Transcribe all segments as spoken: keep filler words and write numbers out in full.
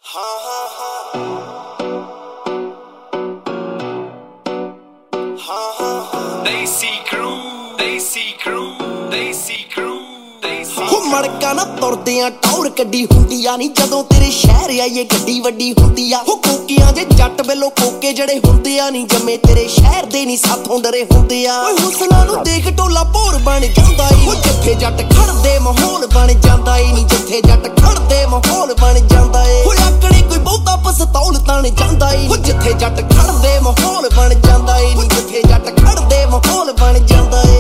हाँ हाँ हाँ हाँ हाँ हाँ Desi crew, Desi crew, Desi crew, Desi ਹੋ ਮੜਕਾ ਨਾ ਤੁਰਦੇ ਆ ਟੌਰ ਕੱਢੀ ਹੁੰਦੀ ਆ ਨੀ ਜਦੋਂ ਤੇਰੇ ਸ਼ਹਿਰ ਆਈਏ ਗੱਡੀ ਵੱਡੀ ਹੁੰਦੀ ਆ ਹੋ ਕੋਕਿਆਂ ਜੇ ਜੱਟ ਵੱਲੋਂ ਕੋਕੇ ਜਿਹੜੇ ਹੁੰਦੇ ਆ ਨੀ ਜੰਮੇ ਤੇਰੇ ਸ਼ਹਿਰ ਦੇ ਨੀ ਸਾਥੋਂ ਡਰੇ ਹੁੰਦੇ ਆ ਓਏ ਹੁਸਨਾ ਨੂੰ ਦੇਖ ਟੋਲਾ ਭੋਰ ਬਣ ਜਾਂਦਾ ਈ ਉਹ ਜਿੱਥੇ ਜੱਟ ਖੜਦੇ ਮਾਹੌਲ ਬਣ ਜਾਂਦਾ ਈ ਨੀ ਜਿੱਥੇ ਜੱਟ ਖੜਦੇ ਮਾਹੌਲ ਬਣ ਜਾਂਦਾ ਏ ਓਏ ਆਕੜੇ ਕੋਈ ਬਹੁਤਾ ਪਸਤੌਲ ਤਾਣ ਜਾਂਦਾ ਈ ਉਹ ਜਿੱਥੇ ਜੱਟ ਖੜਦੇ ਮਾਹੌਲ ਬਣ ਜਾਂਦਾ ਈ ਨੀ ਜਿੱਥੇ ਜੱਟ ਖੜਦੇ ਮਾਹੌਲ ਬਣ ਜਾਂਦਾ ਏ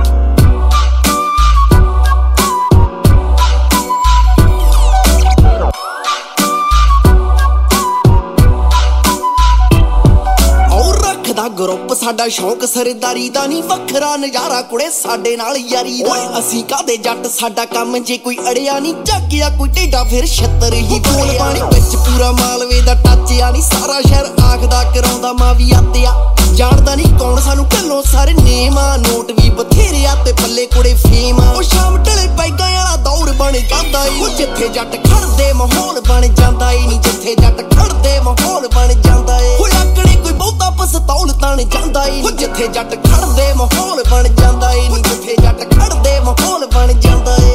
ਦਾ ਗਰੁੱਪ ਸਾਡਾ ਸ਼ੌਂਕ ਸਰਦਾਰੀ ਦਾ ਨਹੀਂ ਵੱਖਰਾ ਨਜ਼ਾਰਾ ਕੁੜੇ ਸਾਡੇ ਨਾਲ ਯਾਰੀ ਦਾ ਓਏ ਅਸੀਂ ਕਾਦੇ ਜੱਟ ਸਾਡਾ ਕੰਮ ਜੇ ਕੋਈ ਅੜਿਆ ਨਹੀਂ ਝਾਕਿਆ ਕੋਈ ਢੇਡਾ ਫਿਰ ਛੱਤਰ ਹੀ ਬੋਲ ਪਾਣੀ ਵਿੱਚ ਪੂਰਾ ਮਾਲਵੇ ਦਾ ਟੱਚ ਆ ਨਹੀਂ ਸਾਰਾ ਸ਼ਹਿਰ ਆਖਦਾ ਕਰਾਉਂਦਾ ਮਾਂ ਵੀ ਆਤਿਆ ਜਾਣਦਾ ਨਹੀਂ ਕੌਣ ਸਾਨੂੰ ਢੱਲੋਂ ਸਾਰੇ ਨੇਮ ਆ ਨੋਟ ਵੀ ਬਥੇਰੇ ਆ ਤੇ ਪੱਲੇ ਕੁੜੇ ਫੇਮ ਆ ਉਹ ਸ਼ਾਮ ਢਲੇ ਪੈਗਾਂ ਵਾਲਾ ਦੌਰ ਬਣ ਜਾਂਦਾ ਈ ਉਹ ਜਿੱਥੇ ਜੱਟ ਖੜਦੇ ਮਾਹੌਲ ਬਣ ਜਾਂਦਾ ਈ ਨਹੀਂ ਜਿੱਥੇ ਜੱਟ ਖੜਦੇ ਮਾਹੌਲ ਬਣ ਜਾਂਦਾ ਏ ਓਏ ਆਕੜੇ ਕੋਈ ਬਹੁਤਾ ਪਸਤੌਲ ਤਾਣ ਜਾਂਦਾ ਈ ਉਹ ਜਿੱਥੇ ਜੱਟ ਖੜਦੇ ਮਾਹੌਲ ਬਣ ਜਾਂਦਾ ਈ ਨਹੀਂ ਜਿੱਥੇ ਜੱਟ ਖੜਦੇ ਮਾਹੌਲ ਬਣ ਜਾਂਦਾ ਏ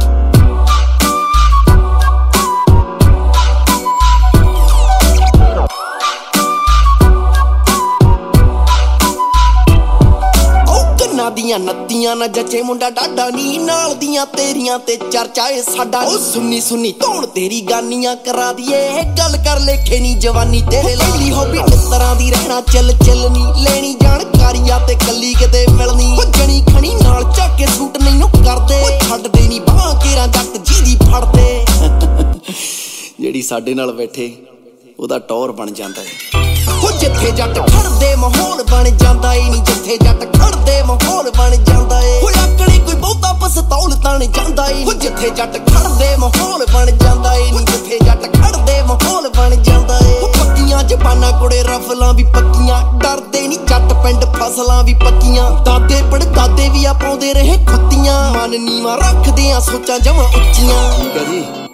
ਦੀਆਂ ਨੱਤੀਆਂ ਨਾ ਜੱਚੇ ਮੁੰਡਾ ਡਾਡਾ ਨੀ ਨਾਲ ਦੀਆਂ ਤੇਰੀਆਂ ਤੇ ਚਰਚਾ ਏ ਸਾਡਾ ਉਹ ਸੁੰਨੀ ਸੁੰਨੀ ਧੌਣ ਤੇਰੀ ਗਾਨੀਆਂ ਕਰਾ ਦਈਏ ਗੱਲ ਕਰ ਲੇਖੇ ਨੀ ਜਵਾਨੀ ਤੇਰੇ ਲਈ ਹੋਬੀ ਮਿੱਤਰਾਂ ਦੀ ਰਹਿਣਾ ਚੱਲ ਚੱਲ ਨੀ ਲੈਣੀ ਜਾਣਕਾਰੀਆਂ ਤੇ ਕੱਲੀ ਕਿਤੇ ਮਿਲਣੀ ਉਹ ਜਣੀ ਖਣੀ ਨਾਲ ਝਾਕੇ ਸੂਟ ਮੈਨੂੰ ਕਰਦੇ ਉਹ ਛੱਡਦੇ ਨੀ ਬਾਹਾਂ ਕੇਰਾਂ ਜੱਟ ਜਿਹਦੀ ਫੜਦੇ ਜਿਹੜੀ ਸਾਡੇ ਨਾਲ ਬੈਠੇ ਉਹਦਾ ਟੌਰ ਬਣ ਜਾਂਦਾ ਏ ਉਹ ਜਿੱਥੇ ਜੱਟ ਖੜਦੇ ਮਾਹੌਲ ਬਣ ਜਾਂਦਾ ਈ ਨੀ ਜਿੱਥੇ ਜੱਟ ਖੜਦੇ ਮਾਹੌਲ ਬਣ ਜਾਂਦਾ ਏ ਓਏ ਆਕੜੇ ਕੋਈ ਬਹੁਤਾ ਪਸਤੌਲ ਤਾਣ ਜਾਂਦਾ ਈ ਨੀ ਜਿੱਥੇ ਜੱਟ ਖੜਦੇ ਮਾਹੌਲ ਬਣ ਜਾਂਦਾ ਈ ਨੀ ਜਿੱਥੇ ਜੱਟ ਖੜਦੇ ਮਾਹੌਲ ਬਣ ਜਾਂਦਾ ਏ ਉਹ ਪੱਕੀਆਂ ਜ਼ਬਾਨਾਂ ਕੁੜੇ ਰਫਲਾਂ ਵੀ ਪੱਕੀਆਂ ਡਰਦੇ ਨੀ ਜੱਟ ਪਿੰਡ ਫਸਲਾਂ ਵੀ ਪੱਕੀਆਂ ਦਾਦੇ ਪੜਦਾਦੇ ਵੀ ਆ ਪਾਉਂਦੇ ਰਹੇ ਖੁੱਤੀਆਂ ਮਨ ਨੀਵਾਂ ਰੱਖਦੇ ਆ ਸੋਚਾਂ ਜਮਾਂ ਉੱਚੀਆਂ ਠੀਕ ਆ ਜੀ।